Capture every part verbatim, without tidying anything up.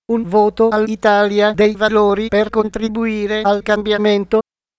Un voto all'Italia dei Valori per contribuire al cambiamento.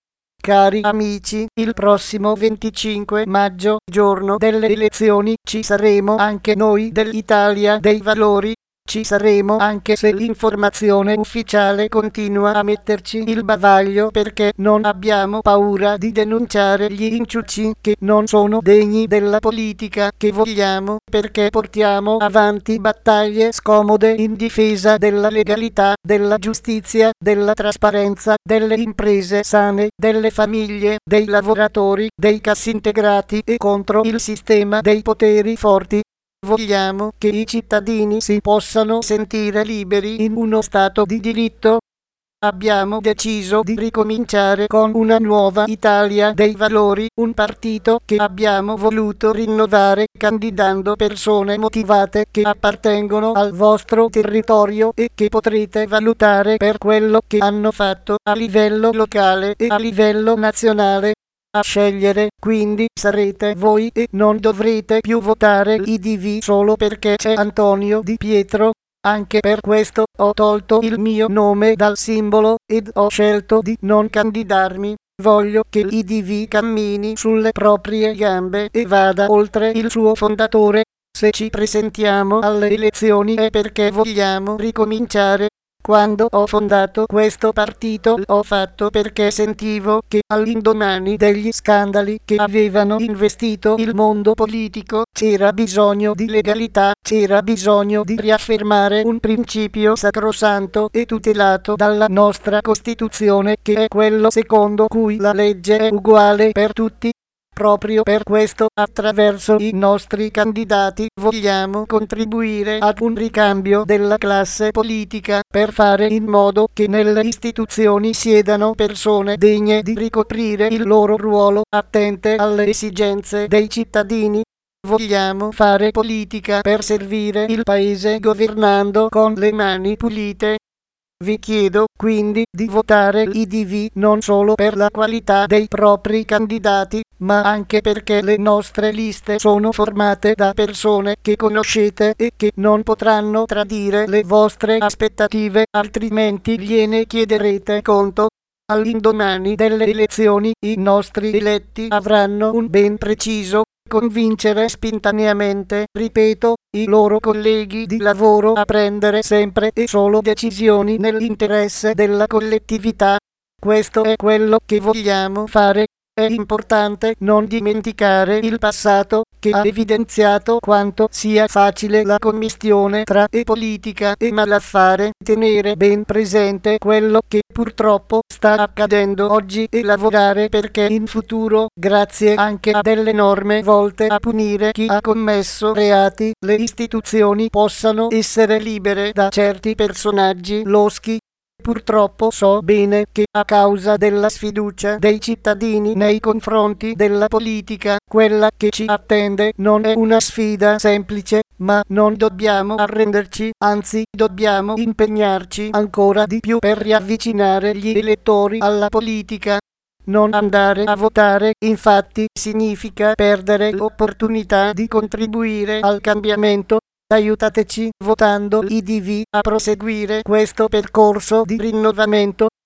Cari amici, il prossimo venticinque maggio, giorno delle elezioni, ci saremo anche noi dell'Italia dei Valori. Ci saremo anche se l'informazione ufficiale continua a metterci il bavaglio, perché non abbiamo paura di denunciare gli inciuci che non sono degni della politica che vogliamo, perché portiamo avanti battaglie scomode in difesa della legalità, della giustizia, della trasparenza, delle imprese sane, delle famiglie, dei lavoratori, dei cassintegrati e contro il sistema dei poteri forti. Vogliamo che i cittadini si possano sentire liberi in uno Stato di diritto. Abbiamo deciso di ricominciare con una nuova Italia dei Valori, un partito che abbiamo voluto rinnovare candidando persone motivate che appartengono al vostro territorio e che potrete valutare per quello che hanno fatto a livello locale e a livello nazionale. A scegliere, quindi, sarete voi e non dovrete più votare I D V solo perché c'è Antonio Di Pietro. Anche per questo ho tolto il mio nome dal simbolo ed ho scelto di non candidarmi. Voglio che l'I D V cammini sulle proprie gambe e vada oltre il suo fondatore. Se ci presentiamo alle elezioni è perché vogliamo ricominciare. Quando ho fondato questo partito l'ho fatto perché sentivo che all'indomani degli scandali che avevano investito il mondo politico c'era bisogno di legalità, c'era bisogno di riaffermare un principio sacrosanto e tutelato dalla nostra Costituzione, che è quello secondo cui la legge è uguale per tutti. Proprio per questo, attraverso i nostri candidati, vogliamo contribuire ad un ricambio della classe politica per fare in modo che nelle istituzioni siedano persone degne di ricoprire il loro ruolo, attente alle esigenze dei cittadini. Vogliamo fare politica per servire il paese governando con le mani pulite. Vi chiedo quindi di votare l'I D V non solo per la qualità dei propri candidati, ma anche perché le nostre liste sono formate da persone che conoscete e che non potranno tradire le vostre aspettative, altrimenti gliene chiederete conto. All'indomani delle elezioni i nostri eletti avranno un ben preciso convincere spontaneamente, ripeto, i loro colleghi di lavoro a prendere sempre e solo decisioni nell'interesse della collettività. Questo è quello che vogliamo fare. È importante non dimenticare il passato, che ha evidenziato quanto sia facile la commistione tra e politica e malaffare, tenere ben presente quello che purtroppo sta accadendo oggi e lavorare perché in futuro, grazie anche a delle norme volte a punire chi ha commesso reati, le istituzioni possano essere libere da certi personaggi loschi. Purtroppo so bene che a causa della sfiducia dei cittadini nei confronti della politica, quella che ci attende non è una sfida semplice, ma non dobbiamo arrenderci, anzi dobbiamo impegnarci ancora di più per riavvicinare gli elettori alla politica. Non andare a votare, infatti, significa perdere l'opportunità di contribuire al cambiamento. Aiutateci votando I D V a proseguire questo percorso di rinnovamento.